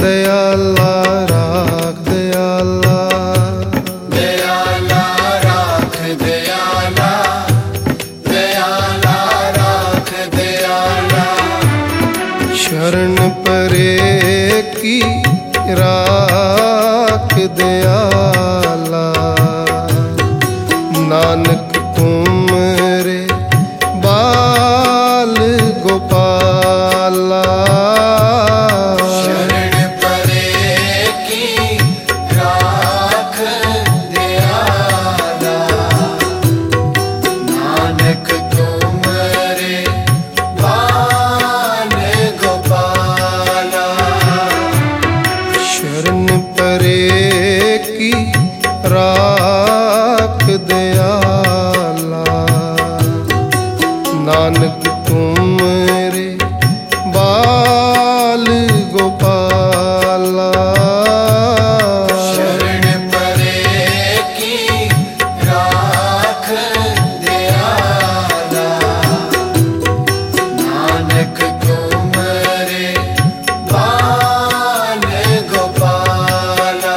दयाला राख दयाला, दयाला राख दयाला, दयाला राख दयाला। शरण परे की राख दयाला, नानक तुमरे बाल गोपाला। शरण परे की राख दयाला, नानक तुमरे बाल गोपाला। शरण परे की राख दयाला, नानक तुमरे बाल गोपाला। शरण परे की राख दयाला, नानक तुमरे बाल गोपाला।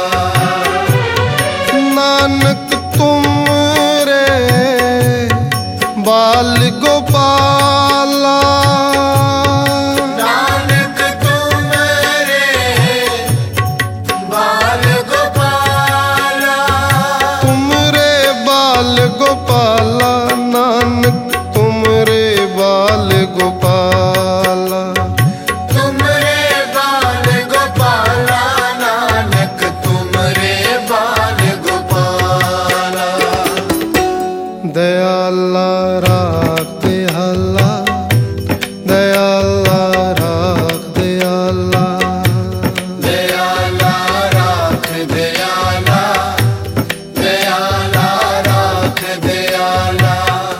नानक तुमरे बाल गोपाला, नानक तुमरे बाल गोपाला। तुमरे बाल गोपाला, नानक तुमरे बाल गोपाला। तुमरे बाल गोपाला, नानक तुमरे बाल गोपाला। दयाला राख दयाला, दयाला राख दयाला, दयाला राख दयाला, दयाला राख दयाला।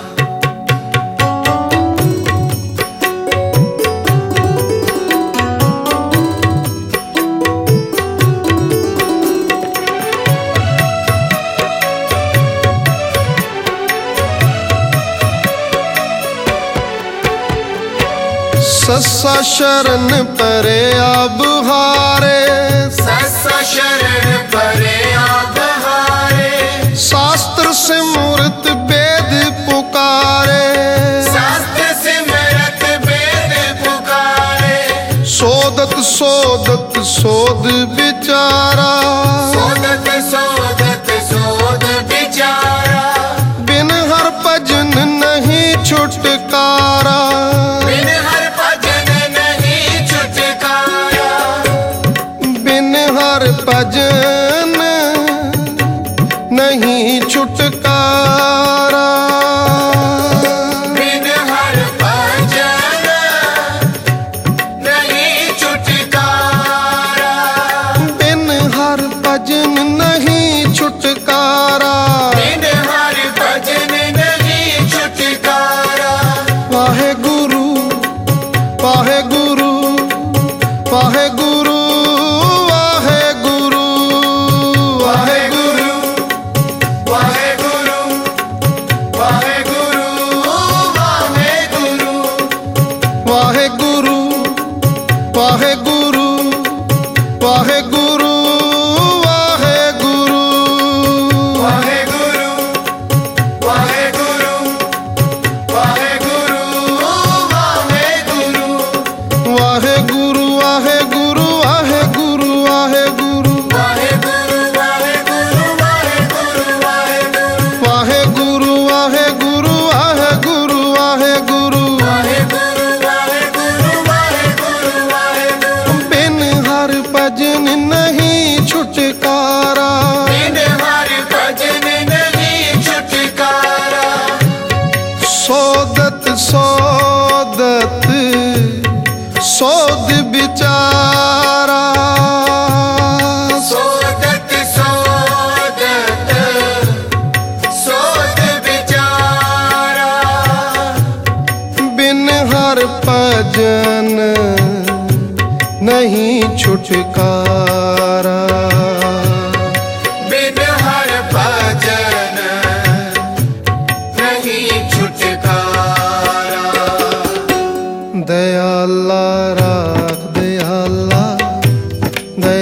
सस्सा शरण परे अब हारे, सस्सा शरण परे आप हारे। शास्त्र सिमरत वेद पुकारे। शास्त्र सिमरत वेद पुकारे। सोदत सोदत सोद विचारा, सोदत सोदत सोद विचारा। बिन हर भजन नहीं छुटकारा। बिन हर भजन नहीं छुटकारा। बिन हर भजन नहीं छुटकारा। बिन हर भजन नहीं छुटकारा। बिन हर भजन नहीं छुटकारा। बिन हर भजन नहीं छुटकारा। वाहे गुरु वाहे गुरु वाहे गुरु वाहे गुरु वाहे गुरु वाहे गुरु, वाहे गुरु, वाहे गुरु। वाहे गुरु वाहे गुरु वाहे गुरु वाहे गुरु वाहे गुरु, वाहे गुरु, वाहे गुरु, वाहे गुरु। वाहे गुरु वाहे गुरु वाहे गुरु वाहे गुरु वाहे गुरु, वाहे गुरु, वाहे गुरु, वाहे गुरु। वाहे गुरु वाहे गुरु वाहे गुरु वाहे गुरु। वाहे गुरु, वाहे गुरु, वाहे गुरु, वाहे गुरु। बिन हर भजन नहीं छुटकारा। बिन हर भजन नहीं छुटकारा। सोदत सोदत सोद विचारा। सोदत सोदत सोद विचारा। बिन हर भजन नहीं छुटकारा। बिन हर भजन नहीं छुटकारा। दयाला राख दयाला,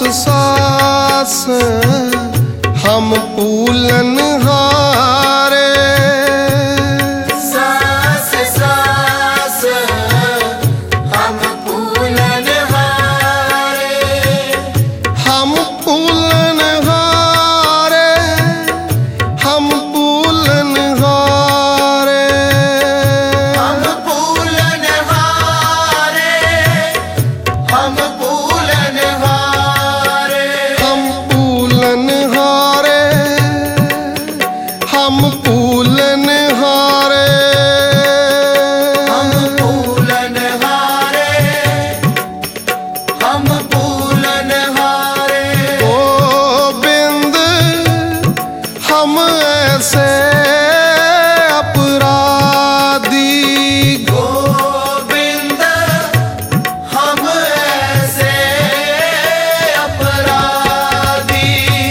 सास हम पूलन हारे। सास सास हम पूलन हारे। हम पूलन हारे, हम पूलन हारे। हम पूलन हारे। हम पूलन हारे। हम पूलन हारे, हम पूलन हारे। हम पूलन हारे। हम पूलन हारे। गोविंद हम ऐसे अपराधी, गोविंद हम ऐसे अपराधी।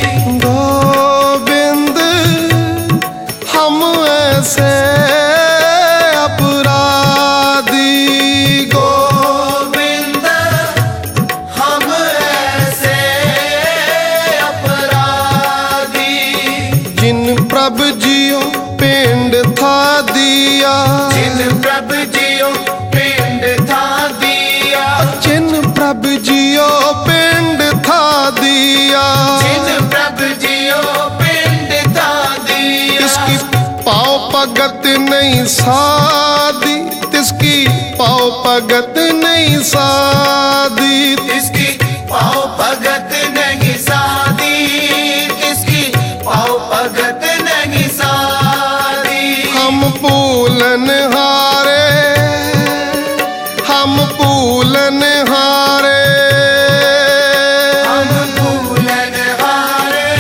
गोविंद हम ऐसे अपराधी। गोविंद हम ऐसे अपराधी। जिन प्रभु जियो पिंड था दिया, जिन प्रभु जियो पिंड था दिया। जिन प्रभु जियो पिंड था दिया। जिन प्रभु जियो पिंड था दिया। तिसकी पाव भगत नहीं साधी, तिसकी पाव भगत नहीं साधी। इसकी पाव भगत नहीं साधी। इसकी पाव भगत नहीं साधी। हम पूलन हारे, हम पूलन हारे। हम पूलन हारे।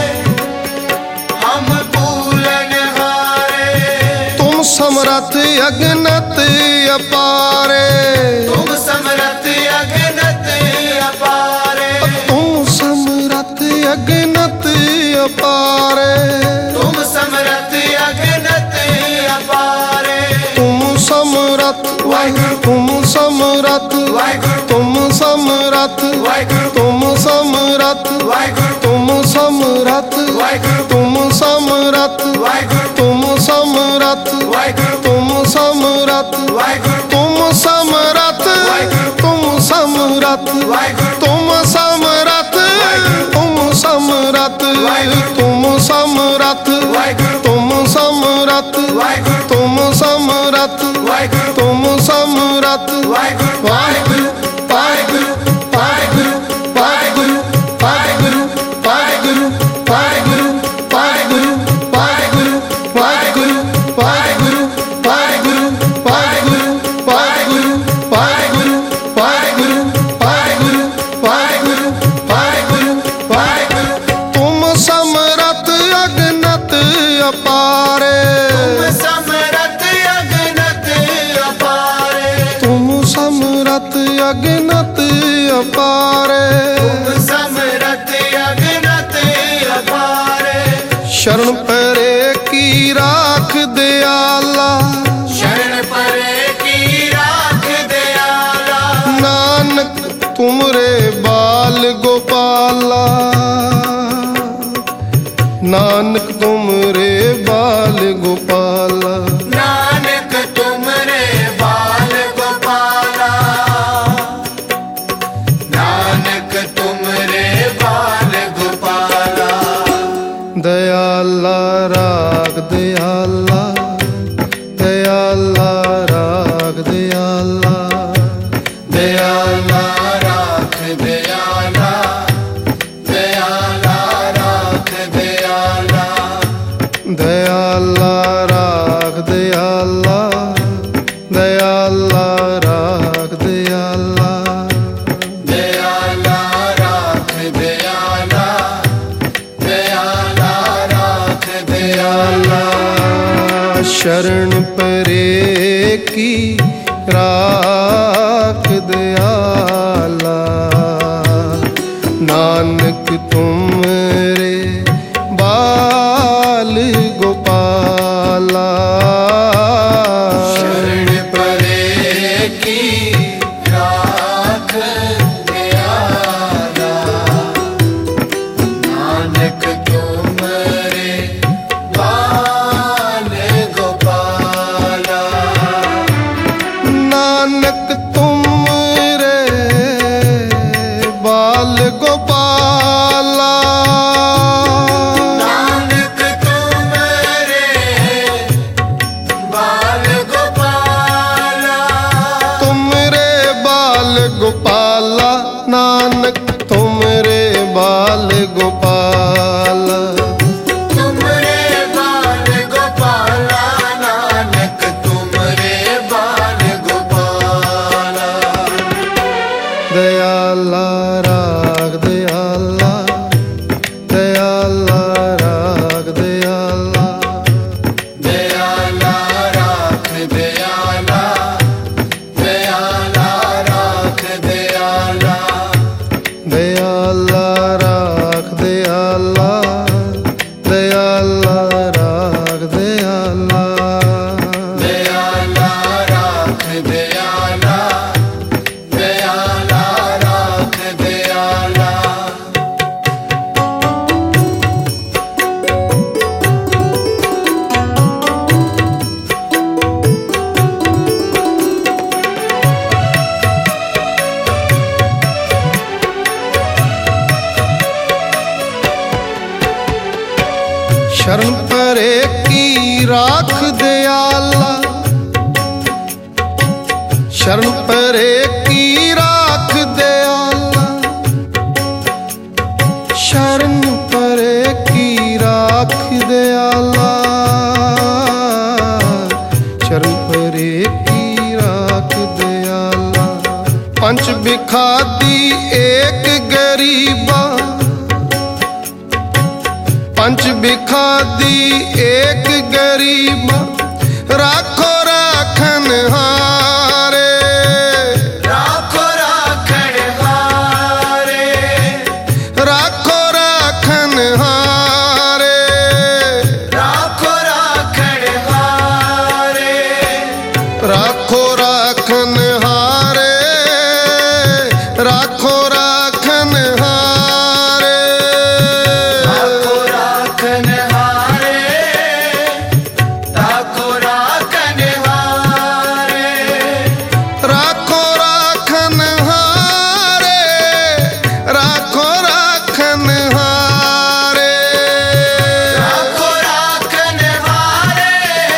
हम पूलन हारे। तुम समरथ अगनत अपारे। तुम समरथ अगनत अपारे। तुम समरथ अगनत अपारे। तुम समरथ अगनत अपारे। तुम समरथ, वाहिगुरु। तुम समरथ, वाहिगुरु। तुम समरथ, वाहिगुरु। तुम समरथ, वाहिगुरु। तुम समरथ, वाहिगुरु। तुम समरथ, वाहिगुरु। तुम समरथ, वाहिगुरु। तुम समरथ, वाहिगुरु। तुम समरथ, तुम समरथ, वाहिगुरु। तुम समरथ, तुम समरथ, तुम समरथ, वाहिगुरु। तुम समरथ, वाहिगुरु। तुम समरथ, वाहिगुरु। तुम समरथ। वाहिगुरु। वाहिगुरु, वाहिगुरु, वाहिगुरु, वाहिगुरु, वाहिगुरु, वाहिगुरु, वाहिगुरु, वाहिगुरु, वाहिगुरु, वाहिगुरु, वाहिगुरु, वाहिगुरु, वाहिगुरु, वाहिगुरु, वाहिगुरु, वाहिगुरु, वाहिगुरु, वाहिगुरु, वाहिगुरु, वाहिगुरु। तुम समरथ अगनत अपारे। तुम समरथ अगनत अपारे। तुम समरथ अगनत अपारे। तुम समरथ अगनत अपारे। शरण परे की राख दयाला, शरण परे की राख दयाला। नानक तुमरे बाल गोपाला। नानक तुमरे बाल गोपाला। नानक तुमरे बाल गोपाला। नानक तुमरे बाल गोपाला। दयाला राग दयाला, दयाला राग दयाला। दयाला राख दयाला। दयाला राख दयाला। दयाला राग दयाला, दयाला राग दयाला। दयाला राख दयाला। दयाला राख दयाला। शरण परे की राख दयाला। नानक तुमरे बाल गोपाला। शरण परे की राख दयाला। गोपाला, नानक तुमरे बाल गोपाला। तुमरे बाल गोपाला, नानक तुमरे बाल गोपाला। दयाला राग दयाला, दयाला राग दयाला, दयाला राख दयाला, दयाला राख दयाला। दयाला राग दयाला, दयाला राग दयाला, दयाला राख दयाला, दयाला राख दयाला। शरण परे की राख दयाला, शरण परे की राख दयाला, शरण परे की राख दयाला, शरण परे की राख दयाला। पंच बिखादी एक गरीबा, पंच बिखादी एक गरीबा, राखो राखन हारे, राखो राखण हारे, राखो राखन हारे, राखो राखण हारे, राखो राखन हारे, राखो राखन हारे, राखो राखण हारे, राखो राखण हारे, राखो राखन हारे, राखो राखन हारे, राखो राखण हारे,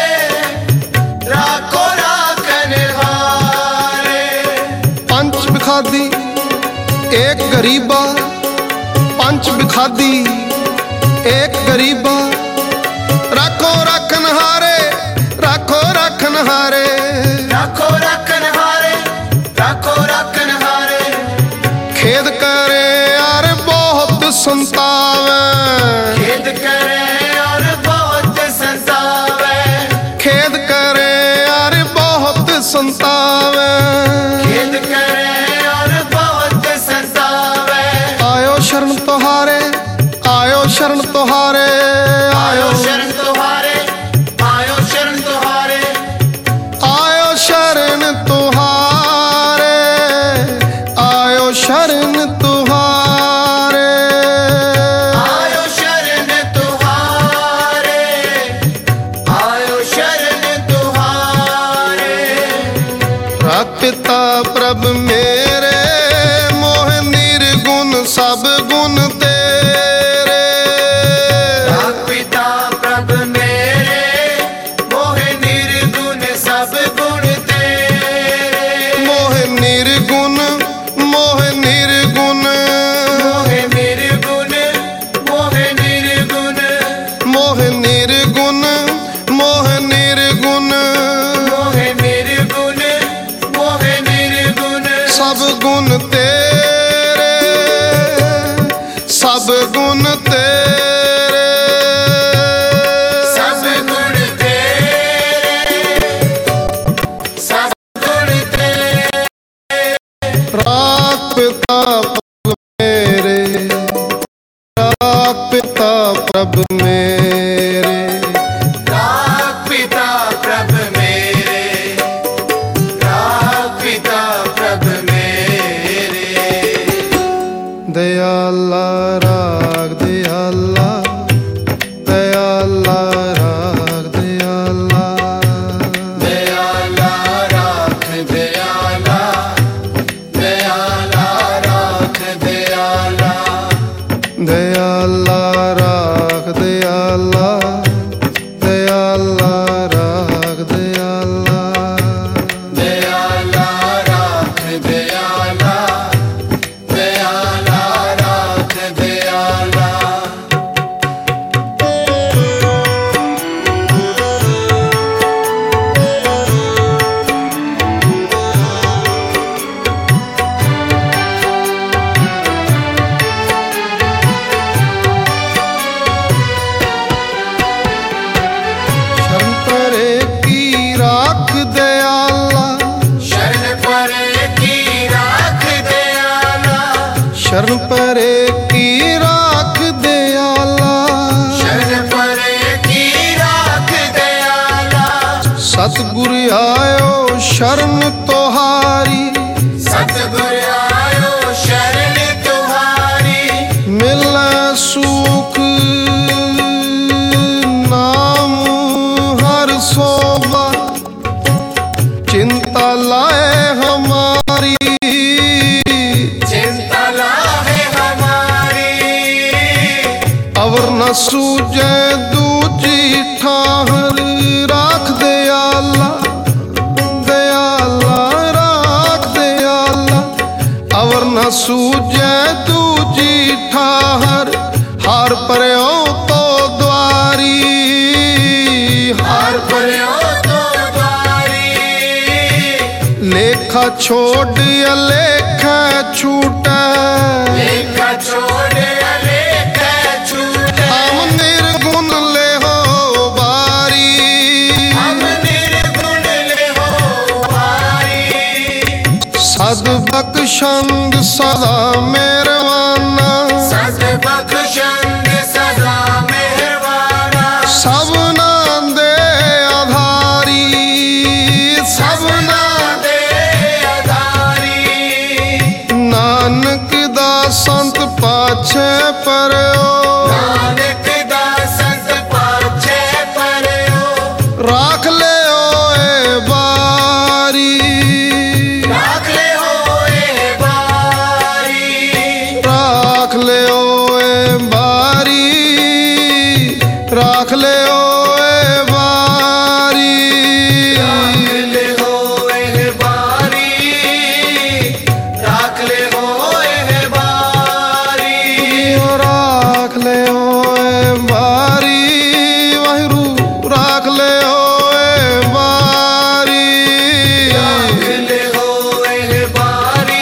राखो राखण हारे। पंच बिखादी एक गरीबा, पंच बिखादी एक गरीबा, राखो राखन हारे, राखो राखन हारे, राखो राखण हारे, राखो राखण हारे। खेद करे यार बहुत संतावे, खेद करे और बहुत संतावे, खेद करे यार बहुत संतावे, खेद करे और बहुत संतावे। आयो शरण तोहारे, आयो शरण तोहारे, आयो शरण तुम्हारे, आयो शरण तुम्हारे, आयो शरण तुहारे, आयो शरण तुहारे, आयो शरण तुम्हारे, आयो शरण तुम्हारे। राख पिता प्रभ मेरे, मोह निर्गुण सब गुण तेरे, राख पिता प्रभ मेरे, मोह निर्गुण सब गुण तेरे। मोह निर्गुण, मोह निर्गुण, मोह निर्गुण, मोह निर्गुण, मोह निर्गुण, मोह निर्गुण, मोह निर्गुण, मोह निर्गुण। सब गुण तेरे, सब गुण तेरे, सब गुण तेरे, सब गुण तेरे। राख पिता प्रभ मेरे, राख पिता प्रभ मेरे, राख पिता प्रभ मेरे, राख पिता प्रभ मेरे। दयाला राग दयाला, दयाला राग दयाला, दयाला राख दयाला, दयाला राख शरण परे की राख दयाला, शरण परे की राख दयाला। सतगुर आयो शरण तोहारी, सतगुर आयो शरण तुम्हारी। मिले सुख नाम हर सोबा, चिंता लाए हमारी, चिंता लाए हमारी। अवर न सूझे दूजी ठाहर, राख दयाला दयाला राख दयाला। अवर न सूझे दूजी ठाहर, हार पर्यो तो द्वारी, हार पर्यो तो द्वारी। लेखा छोड़ अलेखा छूटा, लेखा छोड़ अलेखा छूटे। हम निर्गुण ले हो बारी, हम निर्गुण ले हो भारी। सद्बख्शंद सदा मेहरबाना, सद्बख्शंद सदा मेहरबाना। सबना दे आधारी, सबना दे आधारी। नानक दा संत पाछे परयो, नानक दा संत पाछे परयो। राख ले ओए बारी, राख ले होए बारी। राख ले ओए बारी, राख ले ओए बारी। राख ले होए बारी। राख ले होए बारी। राख ले ओए बारी, वाहिरू राख ले ओए बारी। राख ले होए बारी।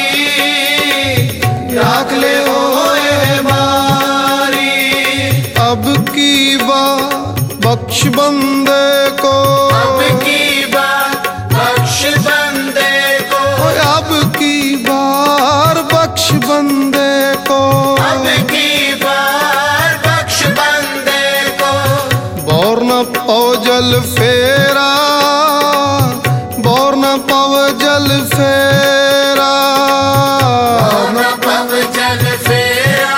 राख ले होए बारी। अब की बात बख्श बंदे को, अब की बात बख्श बंदे को। अब की बार बख्श बंदे को। अब की बार बख्श बंदे को। बोर न पाओ जल फेरा, बोर न पाओ जल फेरा। बहुना पव जल फेरा।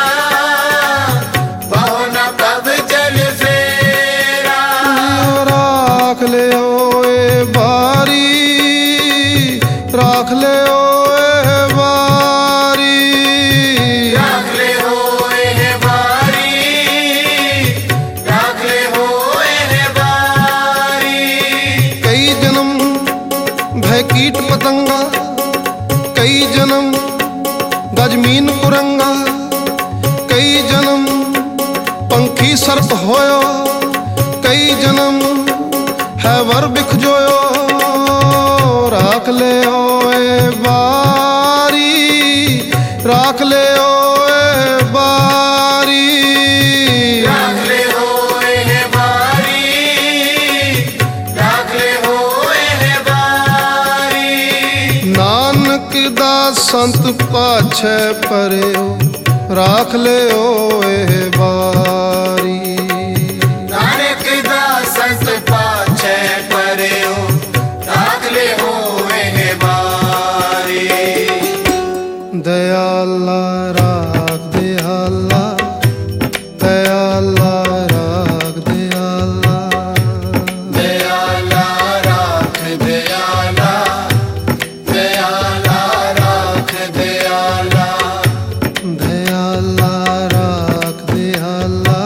बहुना पव जल फेरा। राख ले ओए बारी, राख ले ओए बारी। राख ले होए बारी। राख ले होए बारी। कई जन्म भय कीट पतंगा, कई जन्म गजमीन कुरंगा, कई जन्म पंखी सर्प होयो, कई जन्म है वर बिख जोयो। राख ले ओए बारी, राख ले ओए बारी। राख ले होए बारी। राख ले होए बारी। नानक दा संत पाछे परयो, राख ले ओए बारी। नानक दा संत पाछे परयो। राख ले होए बारी। दयाला राख दयाला, दयाला राख दयाला। दयाला राख दयाला। दयाला राख दयाला। दयाला राख दयाला,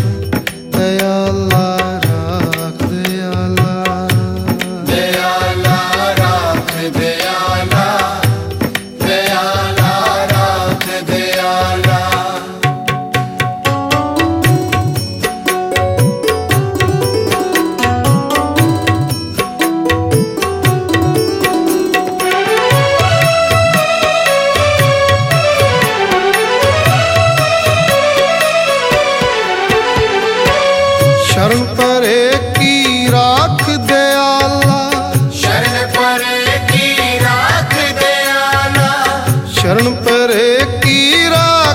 दयाला राख दयाला। दयाला राख दयाला। दयाला राख दयाला। शरण परे की राख दयाला, शरण परे की राख दयाला। शरण परे की राख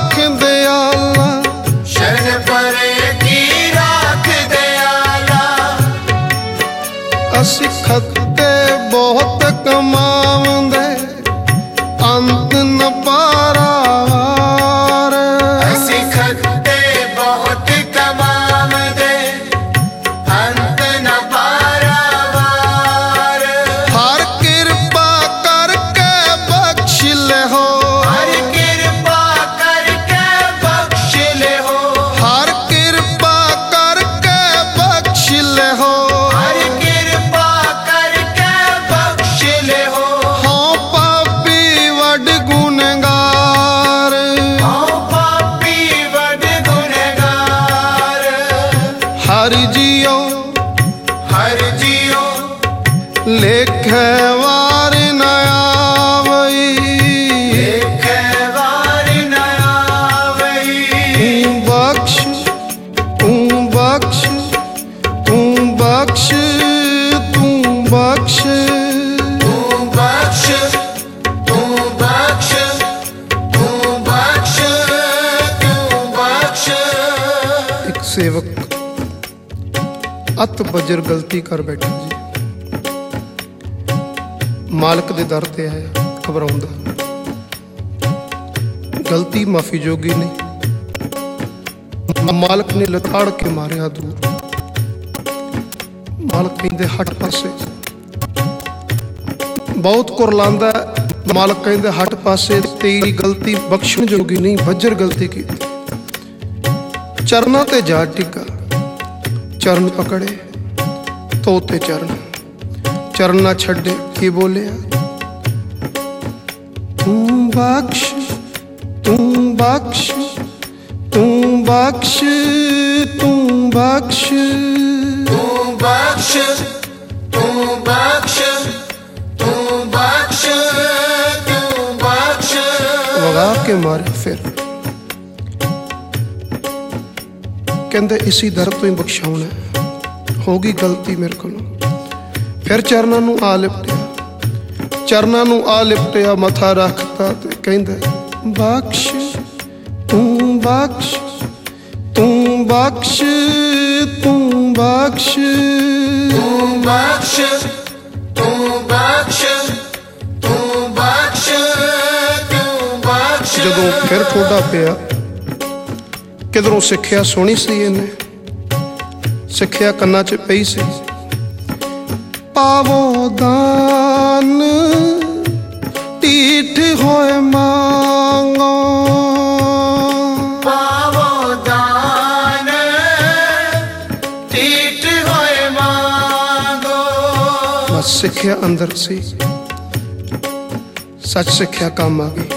खत्ते बहुत कमावंदे अंत न पारावार। ਅਸੀਂ ਖੱਤੇ ਬਹੁਤ ਕਮਾਵਦੇ ਅੰਤ ਨਾ ਪਾਰਾਵਾਰ। हर कृपा करके बख्श ले हो, ਹਰ ਕਿਰਪਾ ਕਰਕੇ ਬਖਸ਼ ਲਿਓ। हर कृपा करके बख्श ले हो। ਹਰ ਕਿਰਪਾ ਕਰਕੇ ਬਖਸ਼ ਲਿਓ। हाँ पापी वड गुनगार, ਹਉ ਪਾਪੀ ਵੱਡ ਗੁਨਹਗਾਰ। हर जियो ਹਰ ਜੀਓ लेखे वार न आवई। ਦੇਖੇ ਵਾਰ ਨਾ ਆਵਈ। तू बख्श तू बख्श तू बख्श तू बख्श। ਤੂੰ ਬਖਸ਼ ਤੂੰ ਬਖਸ਼ ਤੂੰ ਬਖਸ਼ ਤੂੰ ਬਖਸ਼। एक सेवक अत बजर गलती कर बैठा जी, मालक दे दर ते आया घबराउंदा। गलती माफी जोगी नहीं, मालक ने लताड़ के मारिया दूर। मालक कहते हट पासे, बहुत कुरलांदा। मालक कहते हट पासे, तेरी गलती बख्शण जोगी नहीं, बजर गलती की। चरना ते जा टिका, चरण पकड़े तोते चरण, चरण ना छड़े की बोलिया तू बख्श तू बख्श तू बख्श तू बख्श। ਤੂੰ ਬਖਸ਼ ਤੂੰ ਬਖਸ਼ ਤੂੰ ਬਖਸ਼ ਤੂੰ ਬਖਸ਼। वगा के मारे फिर कहते इसी दर तो ही बख्शाउना है, होगी गलती मेरे को। फिर चरणों नूं आ लिपटिया, चरणों नूं आ लिपटिया, मथा रखता ते कहंदा बख्श तू बख्श तू बख्श तू बख्श। ਤੂੰ ਬਖਸ਼ ਤੂੰ ਬਖਸ਼ ਤੂੰ ਬਖਸ਼ ਤੂੰ ਬਖਸ਼। ਜਦੋਂ ਫਿਰ ਠੋਡਾ ਪਿਆ, ਕਿਧਰੋਂ ਸਿੱਖਿਆ ਸੁਣੀ ਸੀ ਇਹਨੇ, ਸਿੱਖਿਆ ਕੰਨਾਂ 'ਚ ਪਈ ਸੀ। ਪਾਵੋ ਦਾਨ ਢੀਠ ਹੋਏ ਮੰਗੋ, ਪਾਵੋ ਦਾਨ ਟੀਟ ਹੋਏ ਮੰਗੋ। ਬਸ ਸਿੱਖਿਆ ਅੰਦਰ ਸੀ, ਸੱਚ ਸਿੱਖਿਆ ਕੰਮ ਆ ਗਈ।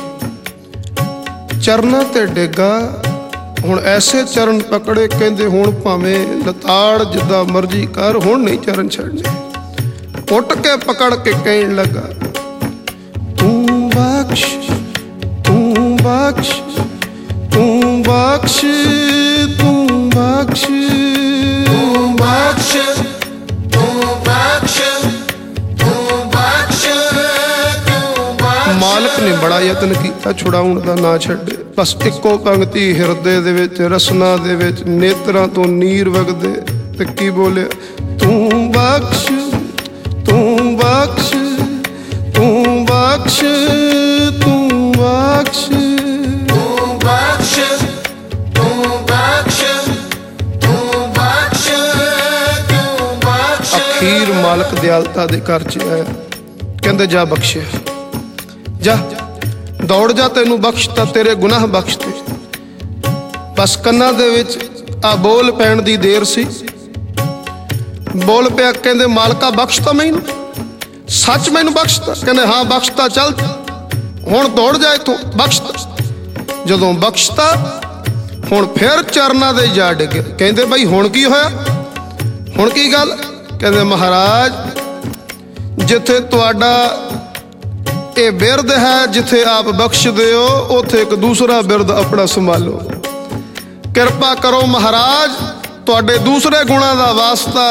ਚਰਨਾਂ ਤੇ ਡੇਗਾ, ਹੁਣ ਐਸੇ ਚਰਨ ਪਕੜੇ, ਕਹਿੰਦੇ ਹੁਣ ਭਾਵੇਂ ਲਤਾੜ ਜਿੱਦਾਂ ਮਰਜ਼ੀ ਕਰ, ਹੁਣ ਨਹੀਂ ਚਰਨ ਛੱਡਣੇ। ਉੱਟ ਕੇ ਪਕੜ ਕੇ ਕਹਿਣ ਲੱਗਾ ਤੂੰ ਬਖਸ਼ ਤੂੰ ਬਖਸ਼ ਤੂੰ ਬਖਸ਼ ਤੂੰ ਬਖਸ਼ ਤੂੰ ਬਖਸ਼ ਤੂੰ ਬਖਸ਼ ਤੂੰ ਬਖਸ਼ ਤੂੰ ਬਖਸ਼। ਮਾਲਕ ਨੇ ਬੜਾ ਯਤਨ ਕੀਤਾ ਛੁਡਾਉਣ ਦਾ, ਨਾ ਛੱਡੇ। ਬਸ ਇੱਕੋ ਪੰਕਤੀ ਹਿਰਦੇ ਦੇ ਵਿੱਚ, ਰਸਨਾ ਦੇ ਵਿੱਚ, ਨੇਤਰਾਂ ਤੋਂ ਨੀਰ ਵਗਦੇ ਤੇ ਕੀ ਬੋਲਿਆ ਤੂੰ ਬਖਸ਼ ਤੂੰ ਬਖਸ਼ ਤੂੰ ਬਖਸ਼ ਤੂੰ ਬਖਸ਼। ਤੂੰ ਬਖਸ਼ ਤੂੰ ਬਖਸ਼ ਤੂੰ ਬਖਸ਼ ਤੂੰ ਬਖਸ਼। ਅਖੀਰ ਮਾਲਕ ਦਿਆਲਤਾ ਦੇ ਘਰ 'ਚ ਆਇਆ, ਕਹਿੰਦੇ ਜਾ ਬਖਸ਼ਿਆ, ਜਾ ਦੌੜ ਜਾ, ਤੈਨੂੰ ਬਖਸ਼ਤਾ, ਤੇਰੇ ਗੁਨਾਹ ਬਖਸ਼ਤੇ। ਬਸ ਕੰਨਾਂ ਦੇ ਵਿੱਚ ਆ ਬੋਲ ਪੈਣ ਦੀ ਦੇਰ ਸੀ। ਬੋਲ ਪਿਆ, ਕਹਿੰਦੇ ਮਾਲਕਾ ਬਖਸ਼ਤਾ ਮੈਨੂੰ, ਸੱਚ ਮੈਨੂੰ ਬਖਸ਼ਤਾ? ਕਹਿੰਦੇ ਹਾਂ ਬਖਸ਼ਤਾ, ਚੱਲ ਹੁਣ ਦੌੜ ਜਾ ਇੱਥੋਂ, ਬਖਸ਼ਤਾ। ਜਦੋਂ ਬਖਸ਼ਤਾ ਹੁਣ ਫਿਰ ਚਰਨਾਂ ਦੇ ਜਾ ਡਿੱਗੇ। ਕਹਿੰਦੇ ਬਈ ਹੁਣ ਕੀ ਹੋਇਆ, ਹੁਣ ਕੀ ਗੱਲ? ਕਹਿੰਦੇ ਮਹਾਰਾਜ ਜਿੱਥੇ ਤੁਹਾਡਾ ਇਹ ਬਿਰਦ ਹੈ, ਜਿੱਥੇ ਆਪ ਬਖਸ਼ਦੇ ਹੋ, ਉੱਥੇ ਇੱਕ ਦੂਸਰਾ ਬਿਰਦ ਆਪਣਾ ਸੰਭਾਲੋ। ਕਿਰਪਾ ਕਰੋ ਮਹਾਰਾਜ, ਤੁਹਾਡੇ ਦੂਸਰੇ ਗੁਣਾਂ ਦਾ ਵਾਸਤਾ।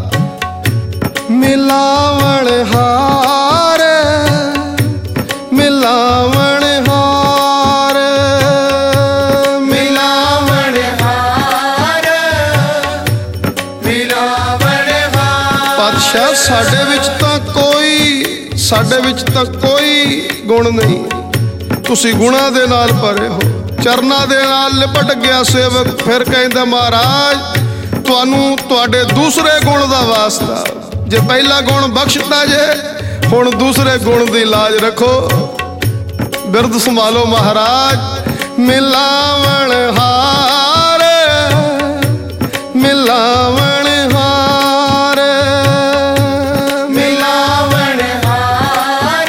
ਮਿਲਾਵਣ ਹਾਰ ਮਿਲਾਵਣ ਹਾਰ ਮਿਲਾਵਣ ਹਾਰ ਮਿਲਾਵਣ ਹਾਰ। ਪਾਤਸ਼ਾਹ ਸਾਡੇ ਵਿੱਚ ਤਾਂ ਕੋਈ ਗੁਣ ਨਹੀਂ। ਤੁਸੀਂ ਗੁਣਾਂ ਦੇ ਨਾਲ ਭਰੇ ਹੋ। ਚਰਨਾਂ ਦੇ ਨਾਲ ਲਿਪਟ ਗਿਆ ਸੇਵਕ, ਫਿਰ ਕਹਿੰਦਾ ਮਹਾਰਾਜ ਤੁਹਾਨੂੰ ਤੁਹਾਡੇ ਦੂਸਰੇ ਗੁਣ ਦਾ ਵਾਸਤਾ। ਜੇ ਪਹਿਲਾ ਗੁਣ ਬਖਸ਼ਤਾ ਜੇ, ਹੁਣ ਦੂਸਰੇ ਗੁਣ ਦੀ ਲਾਜ ਰੱਖੋ। ਬਿਰਧ ਸੰਭਾਲੋ ਮਹਾਰਾਜ। ਮਿਲਾਵਣ ਹਾਰ, ਮਿਲਾਵਣ ਹਾਰ, ਮਿਲਾਵਣ ਹਾਰ,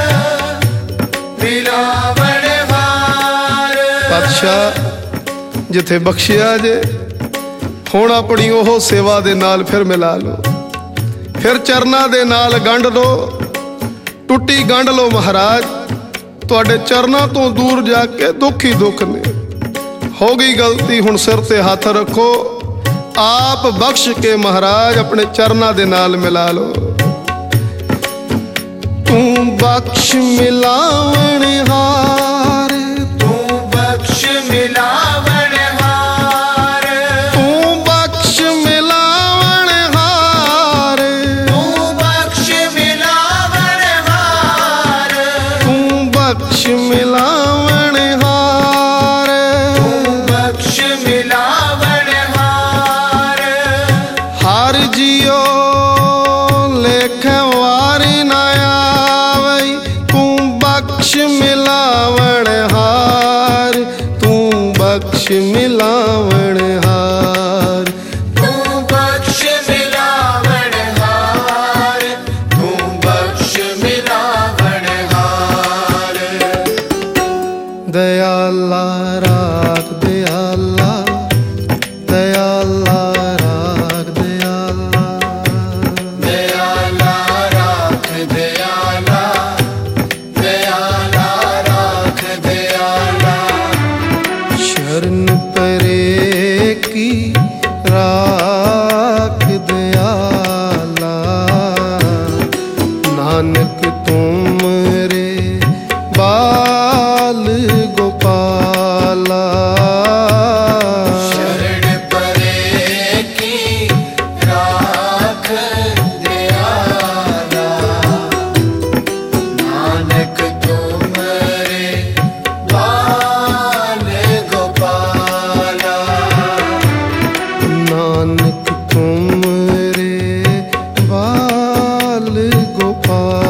ਮਿਲਾਵਣ ਹਾਰ। ਪਾਤਸ਼ਾਹ ਜਿੱਥੇ ਬਖਸ਼ਿਆ ਜੇ, ਹੁਣ ਆਪਣੀ ਉਹ ਸੇਵਾ ਦੇ ਨਾਲ ਫਿਰ ਮਿਲਾ ਲਓ। ਫਿਰ ਚਰਨਾਂ ਦੇ ਨਾਲ ਗੰਢ ਲਓ, ਟੁੱਟੀ ਗੰਢ ਲਓ ਮਹਾਰਾਜ। ਤੁਹਾਡੇ ਚਰਨਾਂ ਤੋਂ ਦੂਰ ਜਾ ਕੇ ਦੁੱਖ ਹੀ ਦੁੱਖ ਨੇ। ਹੋ ਗਈ ਗਲਤੀ, ਹੁਣ ਸਿਰ ਤੇ ਹੱਥ ਰੱਖੋ। ਆਪ ਬਖਸ਼ ਕੇ ਮਹਾਰਾਜ ਆਪਣੇ ਚਰਨਾਂ ਦੇ ਨਾਲ ਮਿਲਾ ਲਓ। ਤੂੰ ਬਖਸ਼ ਮਿਲਾਵਣ ਹਾਰ, ਤੂੰ ਬਖਸ਼ ਮਿਲਾਵਣ ਹਾਰ, ਤੂੰ ਬਖਸ਼ ਮਿਲਾਵਣ ਹਾਰ, ਤੂੰ ਬਖਸ਼ ਮਿਲਾਵਣ ਹਾਰ, ਤੂੰ ਬਖਸ਼ ਮਿਲਾਵਣ ਹਾਰ। ਤੂੰ ਬਖਸ਼ ਮਿਲਾਵਣ ਹਾਰ। ਹਰ ਜੀਓ ਲੇਖ ਵਾਰੀ ਨਾ ਆਵਈ, ਤੂੰ ਬਖਸ਼ ਮਿਲਾਵਣ ਹਾਰ, ਤੂੰ ਬਖਸ਼ ਮਿਲਾਵਣ ਹਾਰ। ਤੂੰ ਬਖਸ਼ ਮਿਲਾਵਣ ਹਾਰ, ਤੂੰ ਬਖਸ਼ ਮਿਲਾਵਣ ਹਾਰ। ਦਇਆਲਾ ਰਾਖ ਦਇਆਲਾ, ਦਇਆਲਾ ਰਾਖ ਦਇਆਲਾ। ਦਇਆਲਾ ਰਾਖ ਦਇਆਲਾ, ਦਇਆਲਾ ਰਾਖ ਦਇਆਲਾ। शरण परे की राख दयाला, नानक तुम रे बाल गोपाला। शरण परे की राख दयाला, नानक तुमरे बाल गोपाला। नानक तुम रे बाल गोपाला।